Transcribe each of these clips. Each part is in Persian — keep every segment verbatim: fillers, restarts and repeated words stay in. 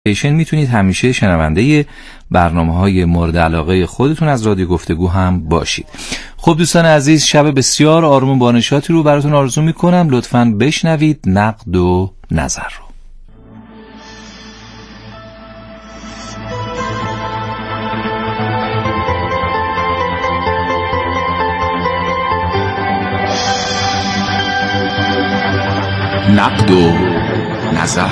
میتونید همیشه شنونده برنامه‌های مورد علاقه خودتون از رادیو گفتگو هم باشید. خب دوستان عزیز، شب بسیار آروم و بانشاطی رو براتون آرزو میکنم. لطفاً بشنوید نقد و نظر رو. نقد و نظر.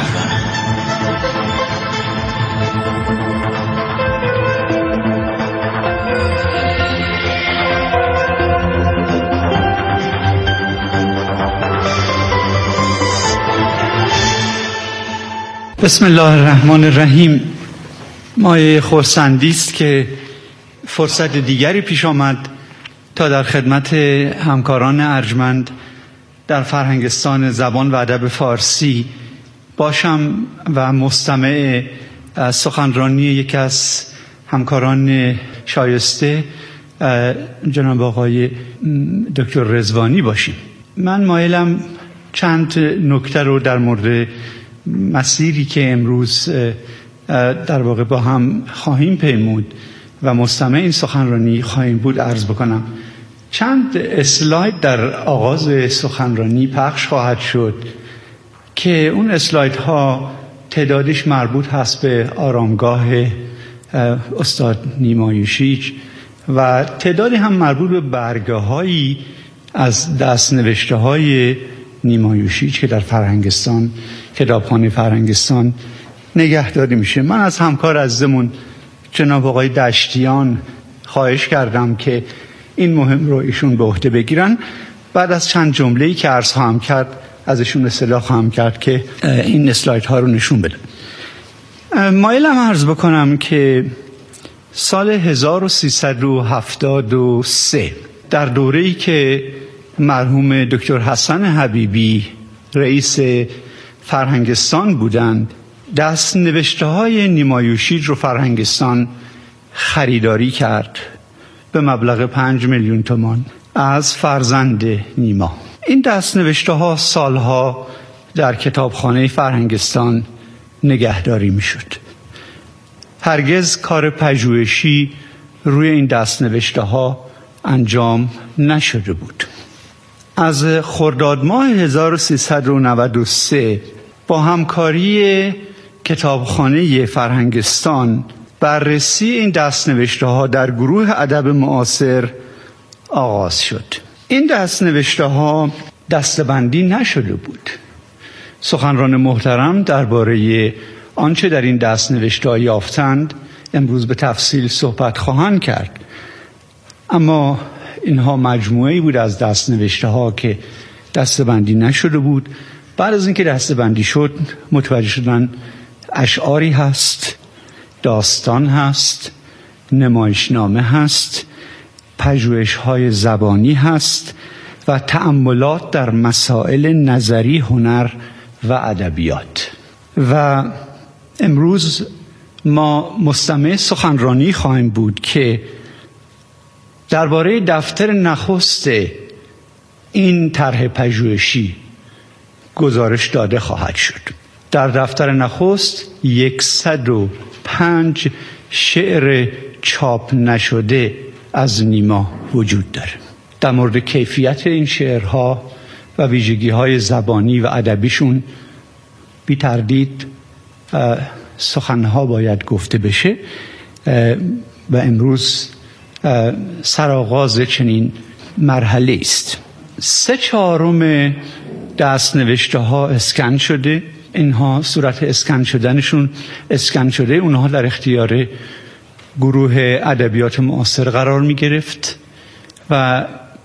بسم الله الرحمن الرحیم. مایه خرسندی است که فرصت دیگری پیش آمد تا در خدمت همکاران ارجمند در فرهنگستان زبان و ادب فارسی باشم و مستمع سخنرانی یکی از همکاران شایسته جناب آقای دکتر رضوانی باشیم. من مایلم چند نکته رو در مورد مسیری که امروز در واقع با هم خواهیم پیمود و مستمع این سخنرانی خواهیم بود عرض بکنم. چند اسلاید در آغاز سخنرانی پخش خواهد شد که اون اسلاید ها تعدادش مربوط هست به آرامگاه استاد نیما یوشیج و تعدادی هم مربوط به برگه هایی از دست نوشته های نیما یوشیج که در فرهنگستان، کتابخانه فرهنگستان نگهداری میشه. من از همکار عزیزمون جناب آقای دشتیان خواهش کردم که این مهم رو ایشون به عهده بگیرن. بعد از چند جمله‌ای که عرض خواهم کرد ازشون اصلاح خواهم کرد که این اسلاید ها رو نشون بدن. مایلم عرض بکنم که سال هزار و سیصد و هفتاد و سه در دوره‌ای که مرحوم دکتر حسن حبیبی رئیس فرهنگستان بودند، دست نوشته های نیما یوشیج رو فرهنگستان خریداری کرد به مبلغ پنج میلیون تومان از فرزند نیما. این دست نوشته ها سالها در کتابخانه فرهنگستان نگهداری می شد. هرگز کار پژوهشی روی این دست نوشته ها انجام نشده بود. از خرداد ماه هزار و سیصد و نود و سه با همکاری کتابخانه فرهنگستان بررسی این دست‌نوشته ها در گروه ادب معاصر آغاز شد. این دست‌نوشته ها دسته‌بندی نشده بود. سخنران محترم درباره آنچه در این دست‌نوشته ها یافتند امروز به تفصیل صحبت خواهند کرد، اما اینها مجموعه‌ای بود از دست‌نوشته ها که دسته‌بندی نشده بود. بعد از اینکه دسته‌بندی شد متوجه شدن اشعاری هست، داستان هست، نمایشنامه هست، پژوهش‌های زبانی هست و تأملات در مسائل نظری، هنر و ادبیات. و امروز ما مستمع سخنرانی خواهیم بود که درباره دفتر نخست این طرح پژوهشی گزارش داده خواهد شد. در دفتر نخست صد و پنج شعر چاپ نشده از نیما وجود داره. در مورد کیفیت این شعرها و ویژگی‌های زبانی و ادبیشون بی تردید سخنها باید گفته بشه و امروز سرآغاز چنین مرحله است. سه چهارم دست نوشته ها اسکن شده. اینها صورت اسکن شدنشون اسکن شده اونها در اختیار گروه ادبیات معاصر قرار می گرفت و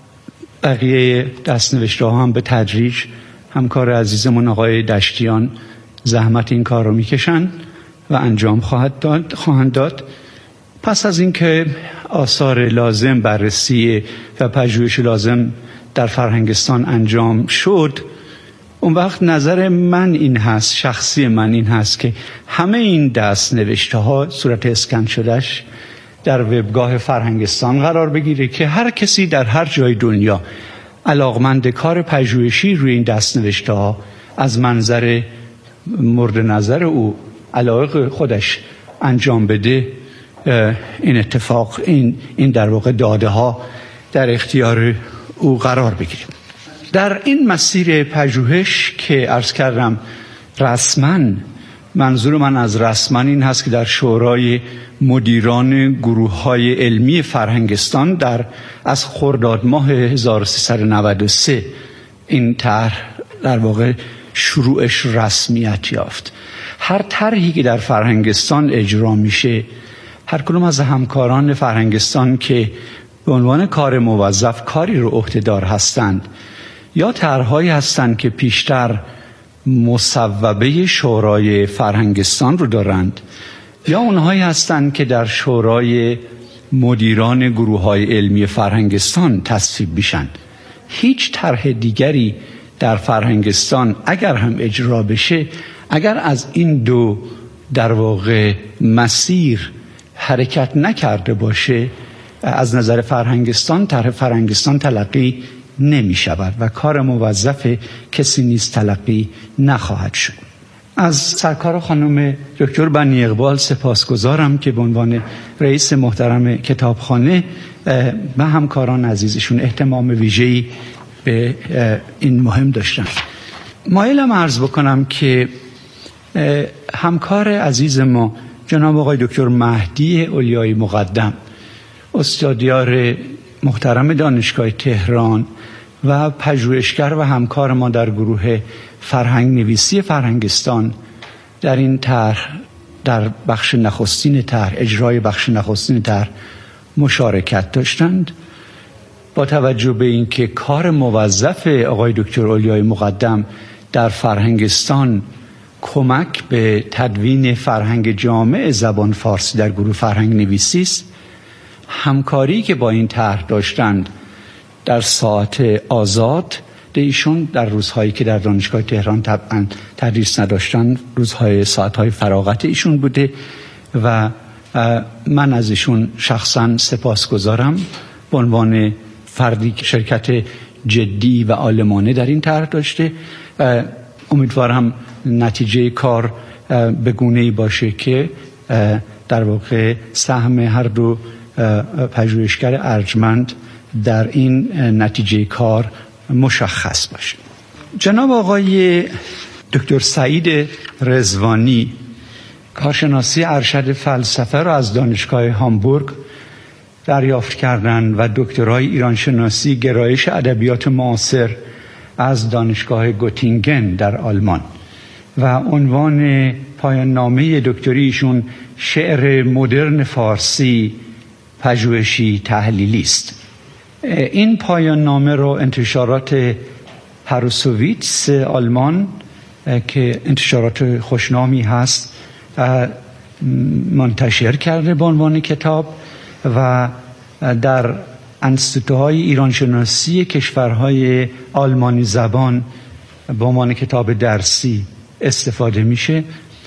بقیه دست نوشته ها هم به تدریج همکار عزیزمون آقای دشتیان زحمت این کار رو می کشن و انجام خواهد داد خواهند داد. پس از اینکه آثار لازم، بررسی و پژوهش لازم در فرهنگستان انجام شد، اون وقت نظر من این هست، شخصی من این هست که همه این دست نوشته ها صورت اسکن شدهش در وبگاه فرهنگستان قرار بگیره که هر کسی در هر جای دنیا علاقمند کار پژوهشی روی این دست نوشته ها از منظر مورد نظر او علایق خودش انجام بده، این اتفاق این این در واقع داده ها در اختیار او قرار بگیریم. در این مسیر پژوهش که عرض کردم رسما، منظور من از رسما این هست که در شورای مدیران گروه های علمی فرهنگستان در از خرداد ماه هزار و سیصد و نود و سه این طرح در واقع شروعش رسمیت یافت. هر طرحی که در فرهنگستان اجرا میشه، هر کدوم از همکاران فرهنگستان که به عنوان کار موظف کاری رو عهده‌دار هستند یا طرح‌هایی هستند که پیشتر مصوبه شورای فرهنگستان رو دارند یا اونهایی هستند که در شورای مدیران گروه‌های علمی فرهنگستان تصویب میشن، هیچ طرح دیگری در فرهنگستان اگر هم اجرا بشه، اگر از این دو در واقع مسیر حرکت نکرده باشه، از نظر فرهنگستان طرح فرهنگستان تلقی نمی شود و کار موظف کسی نیز تلقی نخواهد شد. از سرکار خانم دکتر بنی اقبال سپاسگزارم که به عنوان رئیس محترم کتابخانه و همکاران عزیزشون اهتمام ویژه‌ای به این مهم داشتن. مایلم عرض بکنم که همکار عزیز ما جناب آقای دکتر مهدی اولیای مقدم، استادیار محترم دانشگاه تهران و پژوهشگر و همکار ما در گروه فرهنگ نویسی فرهنگستان، در این طرح در بخش نخستین طرح اجرای بخش نخستین طرح مشارکت داشتند. با توجه به اینکه کار موظف آقای دکتر اولیای مقدم در فرهنگستان کمک به تدوین فرهنگ جامع زبان فارسی در گروه فرهنگ نویسی است، همکاری که با این طرح داشتند در ساعت آزاد ایشون در روزهایی که در دانشگاه تهران طبعا تدریس نداشتن، روزهای ساعتهای فراغت ایشون بوده و من از ایشون شخصا سپاسگزارم به عنوان فردی که شرکت جدی و عالمانه در این طرح داشته. امیدوارم نتیجه کار به گونه‌ای باشه که در واقع سهم هر دو پژوهشگر ارجمند در این نتیجه کار مشخص باشه. جناب آقای دکتر سعید رضوانی کارشناسی ارشد فلسفه را از دانشگاه هامبورگ دریافت کردند و دکترای ایرانشناسی گرایش ادبیات معاصر از دانشگاه گوتینگن در آلمان و عنوان پایان نامه دکتریشون شعر مدرن فارسی پژوهشی تحلیلی است. این پایان نامه رو انتشارات هروسوویتس آلمان که انتشارات خوشنامی هست منتشر کرده به عنوان کتاب و در انستیتوهای ایرانشناسی کشورهای آلمانی زبان به عنوان کتاب درسی استفاده میشه.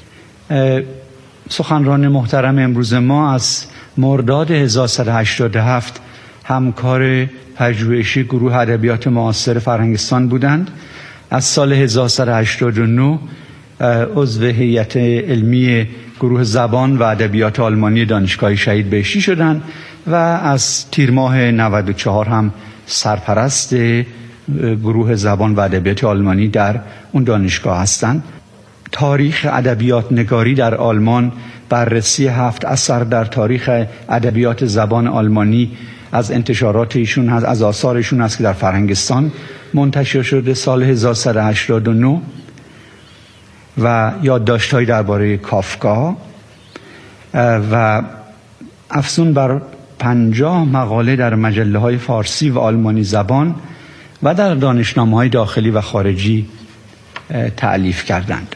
سخنران محترم امروز ما از مرداد هزار و سیصد و هشتاد و هفت همکار پژوهشی گروه ادبیات معاصر فرهنگستان بودند. از سال هزار و سیصد و هشتاد و نه عضو هیئت علمی گروه زبان و ادبیات آلمانی دانشگاه شهید بهشتی شدند و از تیر ماه نود و چهار هم سرپرست گروه زبان و ادبیات آلمانی در اون دانشگاه هستند. تاریخ ادبیات نگاری در آلمان، بررسی هفت اثر در تاریخ ادبیات زبان آلمانی از انتشارات ایشون هست، از آثارشون هست که در فرهنگستان منتشر شده سال هزار و سیصد و هشتاد و نه و یادداشت‌هایی درباره کافکا و افزون بر پنجاه مقاله در مجله‌های فارسی و آلمانی زبان و در دانشنامه‌های داخلی و خارجی تألیف کردند.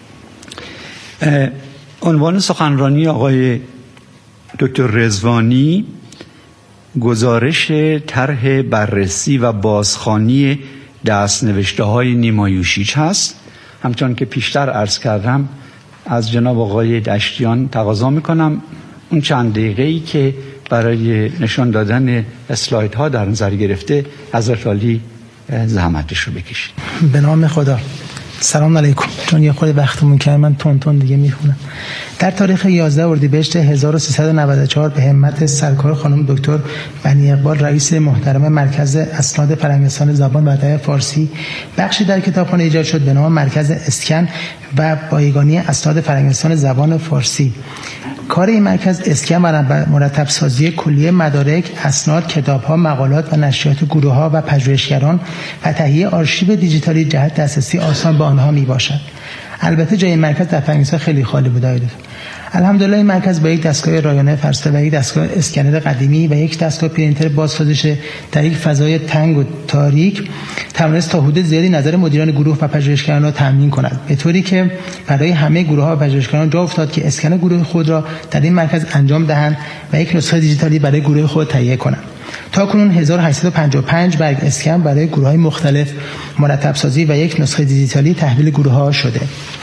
عنوان سخنرانی آقای دکتر رضوانی گزارش طرح بررسی و بازخوانی دست‌نوشته‌های نیما یوشیچ هست. همچون که پیشتر عرض کردم از جناب آقای دشتیان تقاضا میکنم اون چند دقیقه‌ای که برای نشان دادن اسلایدها در نظر گرفته حضرت عالی زحمتش رو بکشید. به نام خدا. سلام علیکم. چون یه خورده وقتمون کم من تون تون دیگه میخونم. در تاریخ یازده اردیبهشت هزار و سیصد و نود و چهار به همت سرکار خانم دکتر بنی اقبال رئیس محترم مرکز اسناد فرهنگستان زبان و ادب فارسی بخشی در کتابخانه ایجاد شد به نام مرکز اسکن و بایگانی اسناد فرهنگستان زبان فارسی. کار این مرکز اسکن و مرتب سازی کلیه مدارک، اسناد، کتاب‌ها، مقالات و نشریات گروه‌ها و پژوهشگران و تهیه آرشیو دیجیتالی جهت دسترسی آسان به آنها میباشد. البته جای این مرکز در فرهنگستان خیلی خالی بوده. الحمدلله این مرکز با یک دستگاه رایانه فرسته و یک دستگاه اسکنر قدیمی و یک دستگاه پرینتر بازسازش در یک فضای تنگ و تاریک توانست تا حدود زیادی نظر مدیران گروه و پژوهشگران را تامین کند، به طوری که برای همه گروه‌ها و پژوهشگران جا افتاد که اسکن گروه خود را در این مرکز انجام دهند و یک نسخه دیجیتالی برای گروه خود تهیه کنند. تاکنون هزار و هشتصد و پنجاه و پنج برگ اسکن برای گروه‌های مختلف مرتب سازی و یک نسخه دیجیتالی تحویل گروه‌ها شده.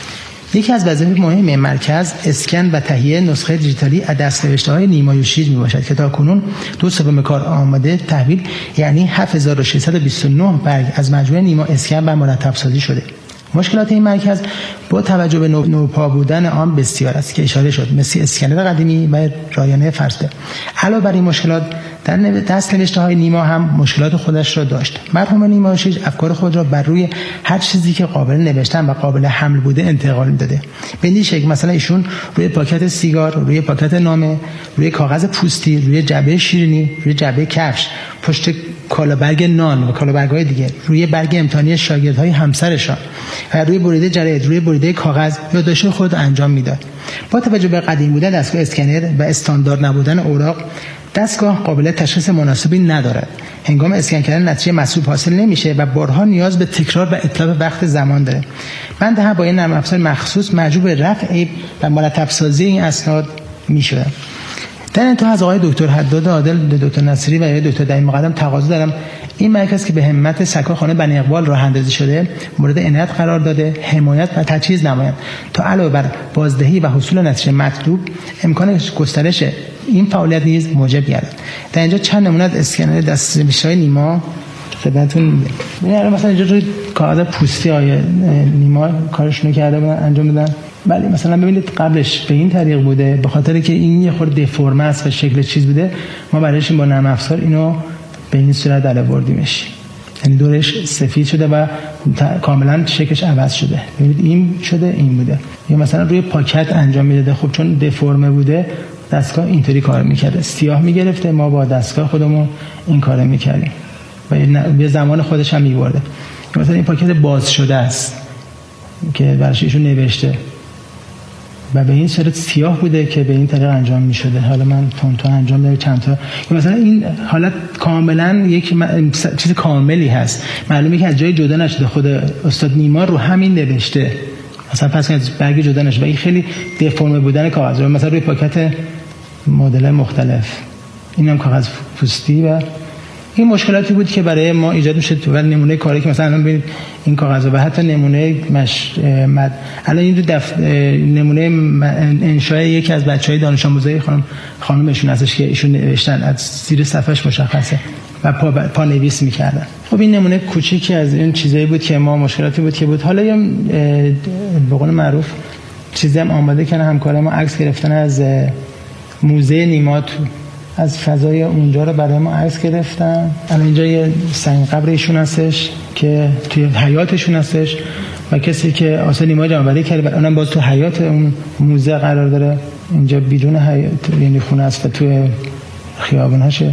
یکی از وظایف مهم این مرکز اسکن و تهیه نسخه دیجیتالی از دست‌نوشته‌های نیمایوشیج میباشد که تاکنون دو سوم کار آماده تحویل یعنی هفت هزار و ششصد و بیست و نه برگ از مجموعه نیما اسکن و مرتب سازی شده. مشکلات این مرکز با توجه به نو... نوپا بودن آن بسیار است که اشاره شد، مثل اسکنر قدیمی و رایانه فرسته. علاوه بر این مشکلات در دست نوشته‌های نیما هم مشکلات خودش را داشت. مرحوم نیمایوشیج افکار خود را بر روی هر چیزی که قابل نوشتن و قابل حمل بوده انتقال می‌داده. به این شکل مثلا ایشون روی پاکت سیگار، روی پاکت نامه، روی کاغذ پوستی، روی جعبه شیرینی، روی جعبه کفش، پشت کالابرگ نان و کالابرگ‌های دیگه، روی برگ امتحانی شاگردهای همسرشان و روی بریده جراید، روی بریده کاغذ یادداشت خود انجام میداد. با توجه به قدیم بودن دستگاه اسکنر و استاندارد نبودن اوراق، دستگاه قابلیت تشخیص مناسبی ندارد. هنگام اسکن کردن نتیجه مطلوب حاصل نمیشه و بارها نیاز به تکرار و اتلاف وقت زمان داره. من ده با این نرم افزار مخصوص مجبور به رفع و مرتب سازی این اسناد میشدم. در انتها از آقای دکتر حداد عادل، دکتر نصیری و آقای دکتر دایی مقدم تقاضا دارم این مرکز که به همت سرکار خانم بنی اقبال راه اندازی شده مورد عنایت قرار داده، حمایت و تجهیز نمایند تا علاوه بر بازدهی و حصول نتیجه مطلوب امکان گسترش این فعالیت نیز موجب گردد. در اینجا چند نمونه از اسکنر دست‌نوشته‌های نیما خدمتتون می‌گم. مثلا اینجا روی کاغذ پوستی آیه نیما کارشونو کرده بودن، انجام دادن. ولی مثلا ببینید قبلش به این طریق بوده، به خاطر که این یه خورده دفرمه است و شکل چیز بوده، ما برایش با نرم افزار اینو به این صورت درآوردیمش. یعنی دورش سفید شده و کاملا شکلش عوض شده. ببینید این شده، این بوده. یا مثلا روی پاکت انجام میداده، خب چون دفرمه بوده دستگاه اینطوری کار میکرده، سیاه میگرفته، ما با دستگاه خودمون این کارو میکردیم و یه زمان خودش هم میبرده. مثلا این پاکت باز شده است که برایش ایشون نوشته و به این صورت سیاه بوده که به این طریق انجام میشده. حالا من تون تون انجام میدم چند تا. مثلا این حالت کاملا یک چیز کاملی هست، معلومه که از جای جدا نشده، خود استاد نیما رو همین نوشته، مثلا پس از برگ جدا نشده و این خیلی دفرمه بودن کاغذ. مثلا روی پاکت مدل مختلف اینم کاغذ پوستی و این مشکلاتی بود که برای ما ایجاد میشه. تو نمونه کاری که مثلا الان ببینید این کاغذ و حتی نمونه مش مد الان این دو دف... نمونه انشای یکی از بچهای دانش آموزای خانم خانمشون هستش که ایشون نوشتن، از زیر صفحش مشخصه و پا, ب... پا نویس میکردن. خب این نمونه کوچیکی از این چیزایی بود که ما مشکلاتی بود که بود. حالا یه به قول معروف چیزی هم آماده کنه همکارای ما عکس گرفتن از موزه نیما، از فضای اونجا رو برای ما عکس گرفتن. الان اینجا یه سنگ قبر ایشون هستش که توی حیاتشون هستش و کسی که آثار نیما جمع آوری کرده اونم باز تو حیات اون موزه قرار داره. اینجا بیرون حیات یعنی خونه است و تو خیابوناشه.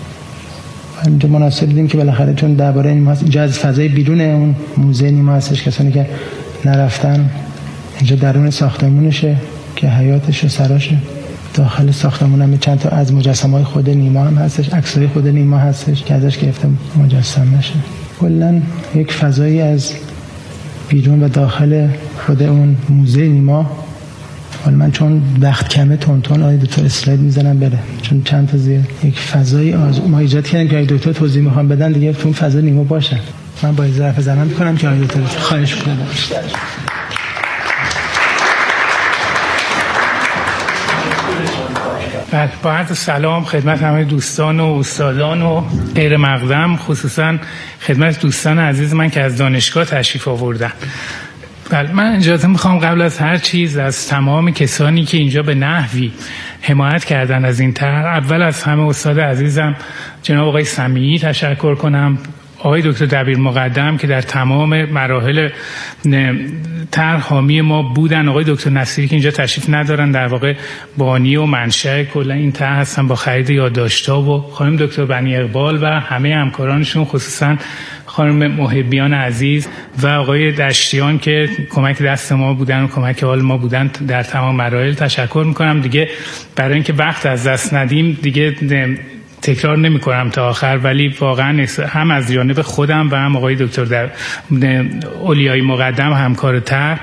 اینجا مناسب دیدیم که بالاخره چون درباره نیما هست، اینجا از فضای بیرون اون موزه نیما هستش، کسانی که نرفتن اینجا درون ساختمونشه که حیاتش و سراشه. داخل ساختمون هم چند تا از مجسمه‌های خود نیما هم هستش، عکسای خود نیما هستش که ازش گرفته مجسم نشه. کلاً یک فضایی از بیرون و داخل خود اون موزه نیما. حالا من چون وقت کمه تون تون آید دکتر اسلاید میزنم بره، چون چند تا زیر یک فضایی از ما ایجاد کردیم که آید دکتر توضیح میخوام بدن دیگه تو فضا نیما باشه. من با ظرف زنم میکنم که آید دکتر خواهش کنم. بله، با عرض سلام خدمت همه دوستان و استادان و غیر مقدم، خصوصا خدمت دوستان عزیز من که از دانشگاه تشریف آوردن. بله، من اجازه میخوام قبل از هر چیز از تمام کسانی که اینجا به نحوی حمایت کردن از این طرح، اول از همه استاد عزیزم جناب آقای سمیعی تشکر کنم، آقای دکتر دبیر مقدم که در تمام مراحل طرح حامی ما بودن، آقای دکتر نصیری که اینجا تشریف ندارن، در واقع بانی و منشأ کلا این طرح هستن با خرید یادداشت‌ها، و خانم دکتر بنی اقبال و همه همکارانشون، خصوصا خانم محبیان عزیز و آقای دشتیان که کمک دست ما بودن و کمک حال ما بودن در تمام مراحل تشکر میکنم. دیگه برای اینکه وقت از دست ندیم دیگه تکرار نمی کنم تا آخر، ولی واقعا هم از جانب خودم و هم آقای دکتر در اولیای مقدم همکار طرح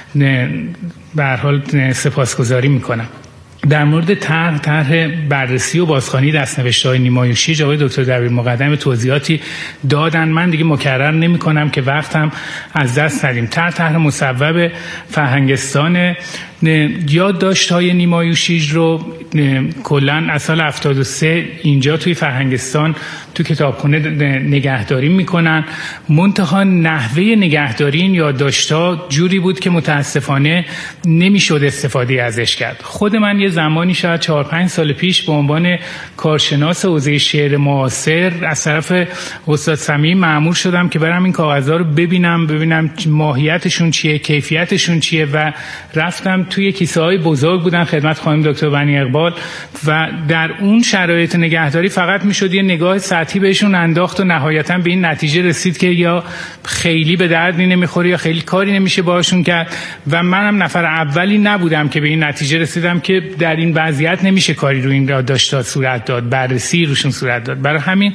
به هر حال سپاسگزاری می کنم. در مورد طرح طرح بررسی و بازخوانی دست‌نوشته‌های نیمای شیج آقای دکتر دبیر مقدم توضیحاتی دادن، من دیگه مکرر نمی کنم که وقتم از دست ندیم. طرح طرح مصوب فرهنگستان یادداشت‌های نیمای شیج رو کلاً از سال هفتاد و سه اینجا توی فرهنگستان تو کتابخونه نگهداری میکنن، منتها نحوه نگهداری این یادداشت‌ها جوری بود که متاسفانه نمیشد استفاده ازش کرد. خود من یه زمانی شاید چهار پنج سال پیش به عنوان کارشناس حوزه شعر معاصر از طرف استاد سمیعی مأمور شدم که برم این کاغذها رو ببینم ببینم ماهیتشون چیه، کیفیتشون چیه، و رفتم توی کیسه‌های بزرگ بودن خدمت خانم دکتر بنی اقبال و در اون شرایط نگهداری فقط میشد یه نگاه سطحی بهشون انداخت و نهایتاً به این نتیجه رسید که یا خیلی به دردی نمیخوره یا خیلی کاری نمیشه باهاشون کرد، و منم نفر اولی نبودم که به این نتیجه رسیدم که در این وضعیت نمیشه کاری رو این یادداشت‌ها صورت داد، بررسی روشون صورت داد. برای همین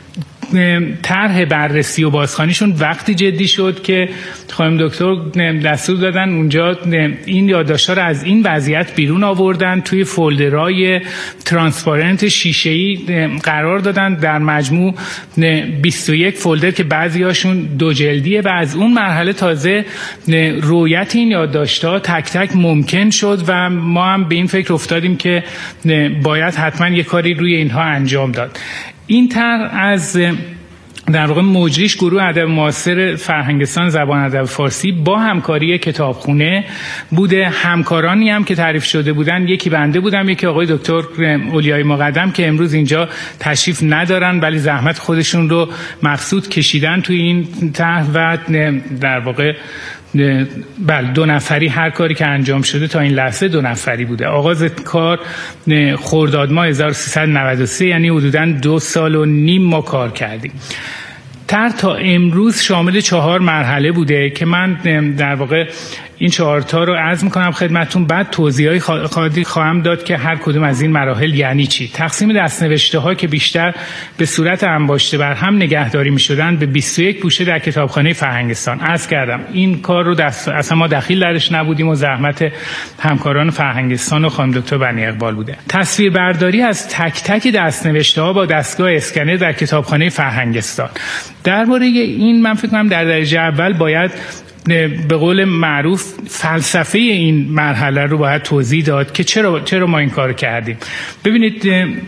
طرح بررسی و بازخوانیشون وقتی جدی شد که خانم دکتر دستور دادن اونجا این یادداشت‌ها رو از این وضعیت بیرون آوردن، توی فولدرهای ترانسپارنت شیشه‌ای قرار دادن، در مجموع بیست و یک فولدر که بعضی‌هاشون دو جلدیه، و از اون مرحله تازه رویت این یادداشت‌ها تک تک ممکن شد و ما هم به این فکر افتادیم که باید حتما یه کاری روی اینها انجام داد. این طرح از در واقع مجریش گروه ادب معاصر فرهنگستان زبان ادب فارسی با همکاری کتابخونه بوده. همکارانی هم که تعریف شده بودن، یکی بنده بودم، یکی آقای دکتر اولیای مقدم که امروز اینجا تشریف ندارن ولی زحمت خودشون رو مقصود کشیدن توی این طرح و در واقع بله دو نفری هر کاری که انجام شده تا این لحظه دو نفری بوده. آغاز کار خرداد ماه هزار و سیصد و نود و سه، یعنی حدوداً دو سال و نیم ما کار کردیم. طرح تا امروز شامل چهار مرحله بوده که من در واقع این چهار تا رو عرض میکنم خدمتتون، بعد توضیحی خواهم داد که هر کدوم از این مراحل یعنی چی. تقسیم دست‌نوشته ها که بیشتر به صورت انباشته بر هم نگهداری میشدن به بیست و یک گوشه در کتابخانه فرهنگستان. عرض کردم این کار رو دست... اصلا ما دخیل درش نبودیم و زحمت همکاران فرهنگستان و خانم دکتر بنی اقبال بوده. تصویربرداری از تک تک دست‌نوشته ها با دستگاه اسکنر در کتابخانه فرهنگستان. درباره این من فکر کنم در درجه اول باید به قول معروف فلسفه این مرحله رو باید توضیح داد که چرا چرا ما این کارو کردیم. ببینید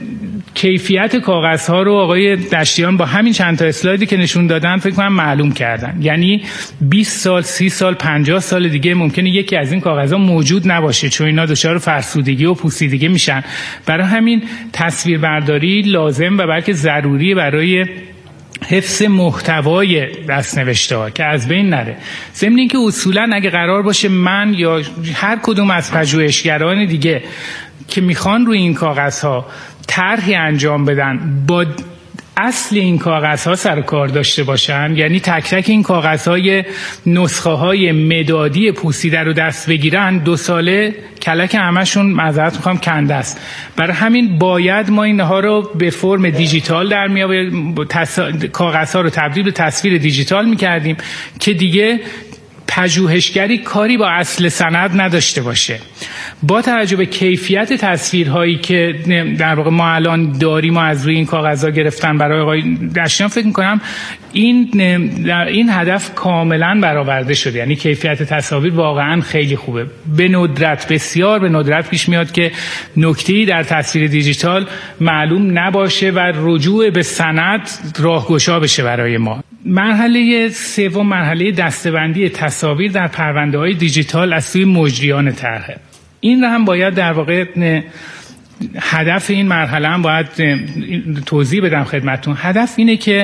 کیفیت کاغذها رو آقای دشتیان با همین چند تا اسلایدی که نشون دادن فکر کنم معلوم کردن. یعنی بیست سال، سی سال، پنجاه سال دیگه ممکنه یکی از این کاغذها موجود نباشه چون اینا دچار فرسودگی و پوسیدگی میشن. برای همین تصویربرداری لازم و بلکه ضروری برای حفظ محتوای دست‌نوشته‌ها که از بین نره. ضمن اینکه اصولاً اگه قرار باشه من یا هر کدوم از پژوهشگران دیگه که میخوان روی این کاغذها طرحی انجام بدن با اصل این کاغذها سر کار داشته باشن، یعنی تک تک این کاغذهای نسخه های مدادی پوسیده رو دست بگیرن، دو ساله کلک همشون معذرت میخوام کنده است. برای همین باید ما اینها رو به فرم دیجیتال در می آوردیم، تص... کاغذها رو تبدیل به تصویر دیجیتال میکردیم که دیگه پژوهشگری کاری با اصل سند نداشته باشه. با توجه به کیفیت تصویرهایی که در واقع ما الان داریم و از روی این کاغذها گرفتن برای آقای دشتیان، فکر میکنم این این هدف کاملا برآورده شده. یعنی کیفیت تصاویر واقعا خیلی خوبه. به ندرت، بسیار به ندرت پیش میاد که نکته‌ای در تصویر دیجیتال معلوم نباشه و رجوع به سند راهگشا بشه برای ما. مرحله سوم مرحله دسته‌بندی تصاویر در پرونده‌های دیجیتال از سوی مجریان طرحه. این رو هم باید در واقع هدف این مرحله هم باید توضیح بدم خدمتتون. هدف اینه که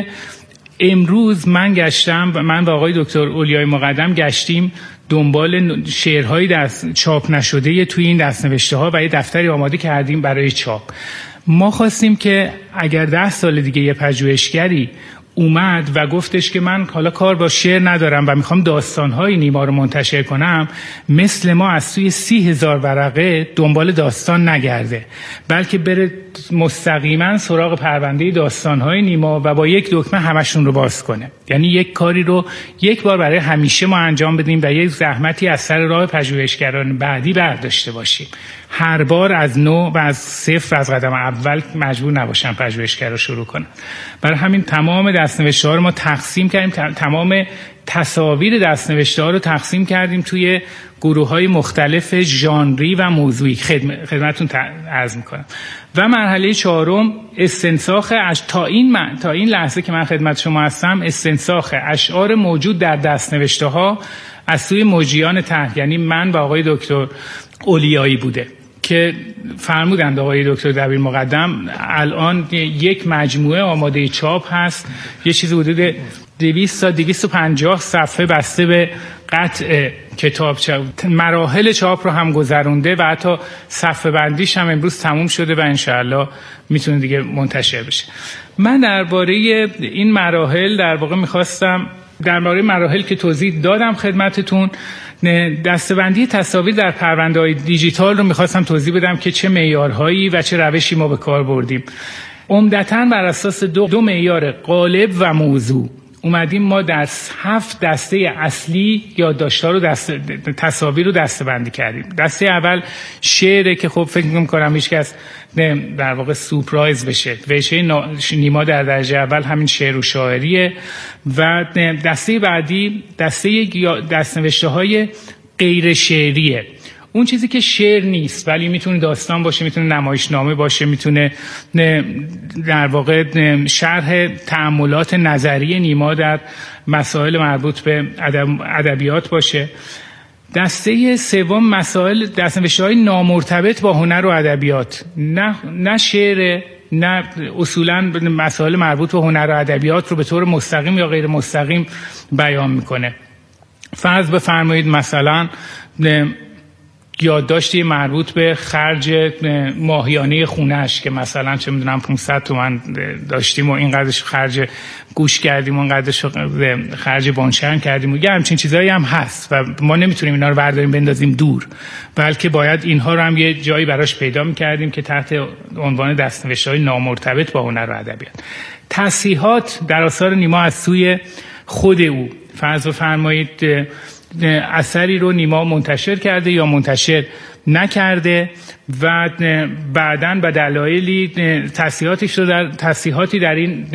امروز من گشتم و من و آقای دکتر اولیای مقدم گشتیم دنبال شعرهای دست چاپ نشده توی این دست‌نوشته ها و یه دفتری آماده کردیم برای چاپ. ما خواستیم که اگر ده سال دیگه یه پژوهشگری اومد و گفتش که من حالا کار با شعر ندارم و میخوام داستانهای نیما رو منتشر کنم، مثل ما از سوی سی هزار ورقه دنبال داستان نگرده، بلکه بره مستقیما سراغ پرونده داستانهای نیما و با یک دکمه همشون رو باز کنه. یعنی یک کاری رو یک بار برای همیشه ما انجام بدیم و یک زحمتی از سر راه پژوهشگران بعدی برداشته باشیم. هر بار از نو و از صفر از قدم اول مجبور نباشن پژوهشگرا شروع کنن. برای همین تمام دست‌نوشته‌ها رو ما تقسیم کردیم، تمام تصاویر دست‌نوشته‌ها رو تقسیم کردیم توی گروه‌های مختلف ژانری و موضوعی. خدمتتون عرض می‌کنم. و مرحله چهارم استنساخ اش... تا این من... تا این لحظه که من خدمت شما هستم استنساخ اشعار موجود در دست‌نوشته‌ها از سوی مجریان طرح، یعنی من و آقای دکتر اولیایی بوده که فرمودند آقای دکتر دبیر مقدم الان یک مجموعه آماده چاپ هست، یه چیزی حدود دویست تا دویست و پنجاه صفحه بسته به قطع کتاب چاپ. مراحل چاپ رو هم گذرونده و حتی صفحه بندیش هم امروز تموم شده و انشاءالله میتونه دیگه منتشر بشه. من درباره این مراحل در واقع میخواستم درباره مراحل که توضیح دادم خدمتتون، دسته‌بندی تصاویر در پرونده‌های دیجیتال رو میخواستم توضیح بدم که چه معیارهایی و چه روشی ما به کار بردیم. عمدتاً بر اساس دو, دو معیار غالب و موضوع اومدیم ما در هفت دسته اصلی یادداشت‌ها رو دست تصاویر رو دسته‌بندی کردیم. دسته اول شعره که خب فکر می‌کنم هیچ کس در واقع سورپرایز بشه. ویژه نیما در درجه اول همین شعر و شاعریه. و دسته بعدی دسته دست‌نوشته‌های غیر شعریه. اون چیزی که شعر نیست ولی میتونه داستان باشه، میتونه نمایشنامه باشه، میتونه در واقع شرح تأملات نظری نیما در مسائل مربوط به ادبیات باشه. دسته سوم مسائل دست‌نوشته‌های نامرتبط با هنر و ادبیات، نه نه شعر، نه اصولاً مسائل مربوط به هنر و ادبیات رو به طور مستقیم یا غیر مستقیم بیان میکنه. فرض بفرمایید مثلا یادداشتی مربوط به خرج ماهیانه خونه‌اش که مثلا چه میدونم پانصد تومن داشتیم و اینقدرش خرج گوش کردیم و اینقدرش خرج بانشرن کردیم و یه همچین چیزایی هم هست و ما نمیتونیم اینا رو برداریم بندازیم دور، بلکه باید اینها رو هم یه جایی براش پیدا میکردیم که تحت عنوان دست‌نوشته‌های نامرتبط با هنر و ادبیات. تصحیحات در آثار نیما از سوی خود او، فرض بفرمایید اثری رو نیما منتشر کرده یا منتشر نکرده و بعداً به دلایلی تصحیحاتش رو در تصحیحاتی در این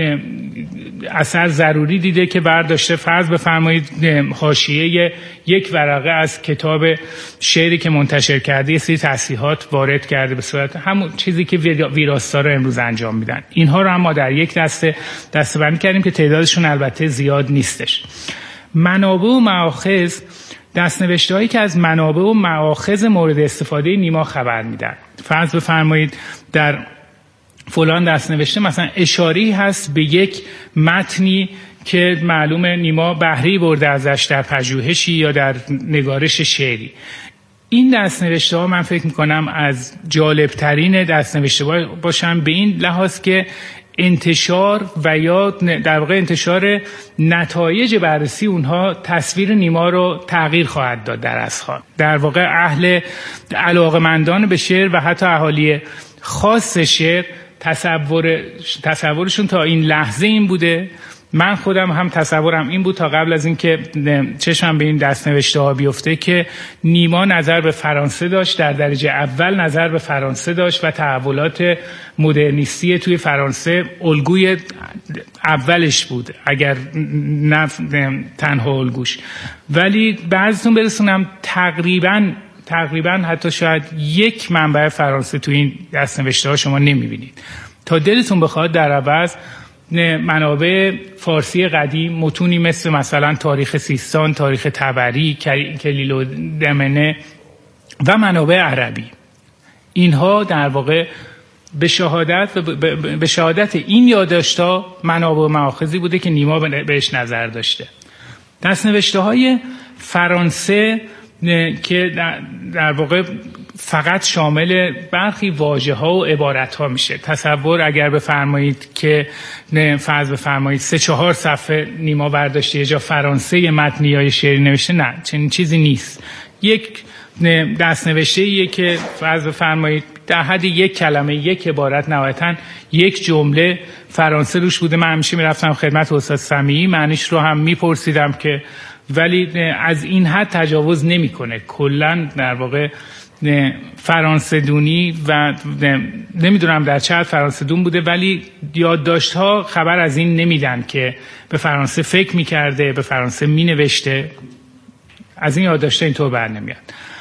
اثر ضروری دیده که برداشته فرض بفرمایید حاشیه یک ورقه از کتاب شعری که منتشر کرده یه سری تصحیحات وارد کرده به صورت همون چیزی که ویراستارا امروز انجام میدن. اینها رو هم ما در یک دسته دسته‌بندی کردیم که تعدادشون البته زیاد نیستش. منابع و مآخذ دست‌نوشته‌هایی که از منابع و مآخذ مورد استفاده نیما خبر میدن. فرض بفرمایید در فلان دست‌نوشته مثلا اشاری هست به یک متنی که معلومه نیما بهره برده ازش در پژوهشی یا در نگارش شعری. این دست‌نوشته‌ها من فکر می‌کنم از جالب‌ترین دست‌نوشته باشن به این لحاظ که انتشار و یا در واقع انتشار نتایج بررسی اونها تصویر نیما رو تغییر خواهد داد در اذهان. در واقع اهل علاقمندان به شعر و حتی اهالی خاص شعر تصور تصورشون تا این لحظه این بوده. من خودم هم تصورم این بود تا قبل از اینکه چشمم به این دست‌نوشته‌ها بیفته که نیما نظر به فرانسه داشت، در درجه اول نظر به فرانسه داشت و تحولات مدرنیستی توی فرانسه الگوی اولش بود اگر نه تنها الگوش. ولی بعضیتون برسونم تقریباً تقریباً حتی شاید یک منبع فرانسه توی این دست‌نوشته‌ها شما نمی‌بینید. تا دلتون بخواد در عوض منابع فارسی قدیم، متونی مثل مثلا تاریخ سیستان، تاریخ طبری، کلیل و دمنه و منابع عربی، اینها در واقع به شهادت به شهادت این یادداشت‌ها منابع و مآخذی بوده که نیما بهش نظر داشته. دست‌نوشته‌های فرانسه که در واقع فقط شامل برخی واژه‌ها و عبارت‌ها میشه. تصور اگر بفرمایید که فرض بفرمایید سه چهار صفحه نیما برداشته یه جا فرانسه متنیای شعری نوشته، نه، چنین چیزی نیست. یک دست‌نوشته‌ایه که فرض بفرمایید در حد یک کلمه، یک عبارت، نهایتاً یک جمله فرانسه روش بوده. من همیشه میرفتم خدمت استاد سمیعی، معنیش رو هم میپرسیدم که، ولی از این حد تجاوز نمیکنه. کلا در واقع فرانسه دونی و نمیدونم در چه حد فرانسه دون بوده، ولی یادداشت‌ها خبر از این نمیدن که به فرانسه فکر میکرده، به فرانسه مینوشته. از این یادداشت‌ها اینطور بر نمیاد.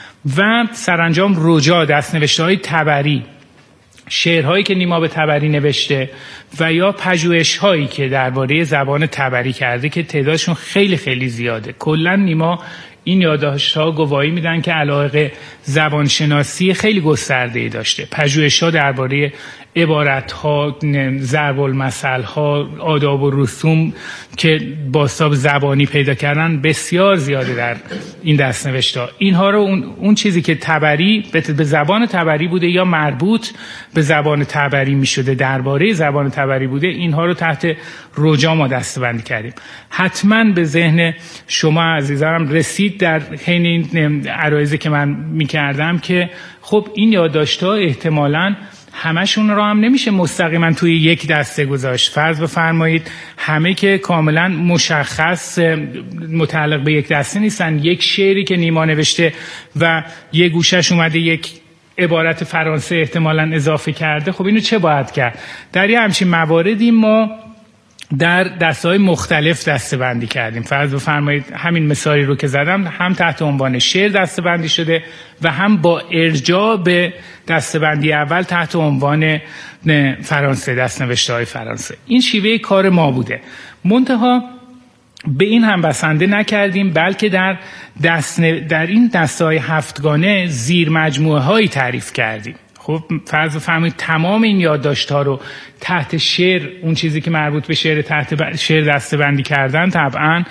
و سرانجام رجا، دست‌نوشته‌های طبری، شعرهایی که نیما به طبری نوشته و یا پژوهش‌هایی که درباره زبان طبری کرده که تعدادشون خیلی خیلی زیاده. کلاً نیما این یادداشت‌ها گواهی میدن که علاقه زبانشناسی خیلی گسترده‌ای داشته. پژوهش‌ها درباره عبارت‌ها، ضرب المثل‌ها، آداب و رسوم که بازتاب زبانی پیدا کردن بسیار زیاده در این دست‌نوشته‌ها. اینها رو اون, اون چیزی که طبری به زبان طبری بوده یا مربوط به زبان طبری می‌شده، درباره زبان طبری بوده، اینها رو تحت رجا ما دسته‌بندی کردیم. حتما به ذهن شما عزیزانم رسید در حین این عرایضی که من می‌کردم که خب این یادداشت‌ها احتمالاً همشون رو هم نمیشه مستقیما توی یک دسته گذاشت. فرض بفرمایید همه که کاملا مشخص متعلق به یک دسته نیستن. یک شعری که نیما نوشته و یه گوشش اومده یک عبارت فرانسه احتمالاً اضافه کرده، خب اینو چه باید کرد؟ در یه همچین مواردی ما در دسته‌های مختلف دسته‌بندی کردیم. فرض بفرمایید همین مثالی رو که زدم هم تحت عنوان شعر دسته‌بندی شده و هم با ارجاع به دسته‌بندی اول تحت عنوان فرانسه، دست‌نوشته‌های فرانسه. این شیوه کار ما بوده. منتها به این هم بسنده نکردیم، بلکه در دست در این دسته‌های هفتگانه زیر مجموعه‌هایی تعریف کردیم. خب فرض بفرمایید تمام این یادداشت‌ها رو تحت شعر، اون چیزی که مربوط به شعر تحت شعر دسته‌بندی کردن، طبعا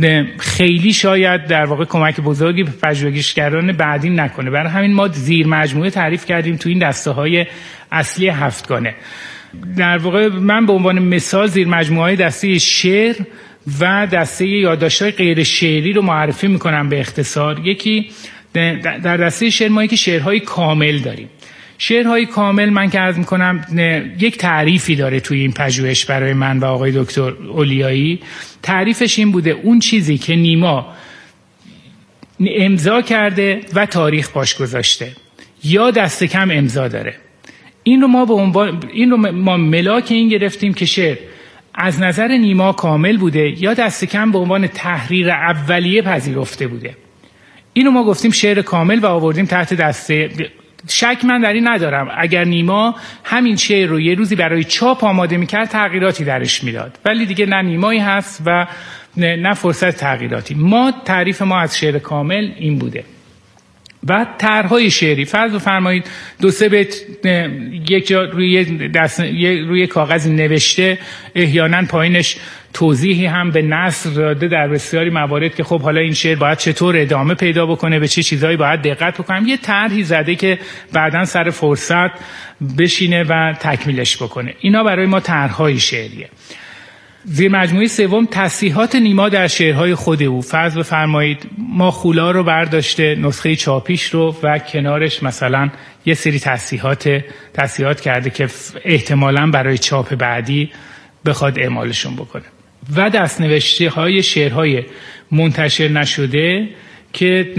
خیلی شاید در واقع کمک بزرگی به پژوهشگران بعدی نکنه. برای همین ما زیر مجموعه تعریف کردیم تو این دسته‌های اصلی هفتگانه. در واقع من به عنوان مثال زیر مجموعه‌های دسته شعر و دسته یادداشت‌های غیر شعری رو معرفی می‌کنم به اختصار. یکی در دسته شعر ما یکی شعرهای کامل داریم. شعرهای کامل من که عرض میکنم یک تعریفی داره توی این پژوهش برای من و آقای دکتر اولیایی. تعریفش این بوده اون چیزی که نیما امضا کرده و تاریخ باش گذاشته یا دست کم امضا داره. این رو ما به عنوان این رو ما ملاک این گرفتیم که شعر از نظر نیما کامل بوده یا دست کم به عنوان تحریر اولیه پذیرفته بوده. اینو ما گفتیم شعر کامل و آوردیم تحت دسته. شک من در این ندارم اگر نیما همین شعر رو یه روزی برای چاپ آماده میکرد تغییراتی درش میداد، ولی دیگه نه نیمایی هست و نه, نه فرصت تغییراتی. ما تعریف ما از شعر کامل این بوده. و طرح‌های شعری، فرض بفرمایید دو سه بیت یک جا روی دست روی کاغذی نوشته، احیانا پایینش توضیحی هم به نثر داده در بسیاری موارد که خب حالا این شعر باید چطور ادامه پیدا بکنه، به چه چیزایی باید دقت بکنم، یه طرحی زده که بعداً سر فرصت بشینه و تکمیلش بکنه. اینا برای ما طرح‌های شعریه. زیر مجموعه سوم تصحیحات نیما در شعرهای خود او. فرض بفرمایید ما خولا رو برداشته، نسخه چاپیش رو، و کنارش مثلا یه سری تصحیحات تصحیحات کرده که احتمالاً برای چاپ بعدی بخواد اعمالشون بکنه. و دستنوشته های شعرهای منتشر نشده که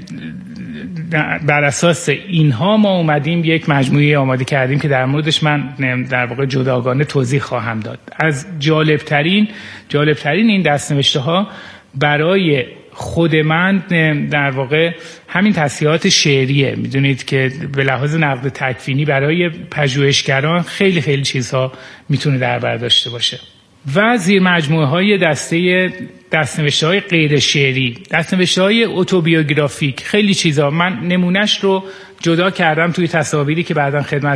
بر اساس اینها ما اومدیم یک مجموعه آماده کردیم که در موردش من در واقع جداگانه توضیح خواهم داد. از جالبترین جالبترین این دستنوشته ها برای خود من در واقع همین تصحیحات شعریه. میدونید که به لحاظ نقد تکوینی برای پژوهشگران خیلی خیلی چیزها میتونه در بر داشته باشه. و زیر مجموعه های دسته دستنوشته های غیر شعری، دستنوشته های اتوبیوگرافیک، خیلی چیزا. من نمونهش رو جدا کردم توی تصاویری که بعداً خدمت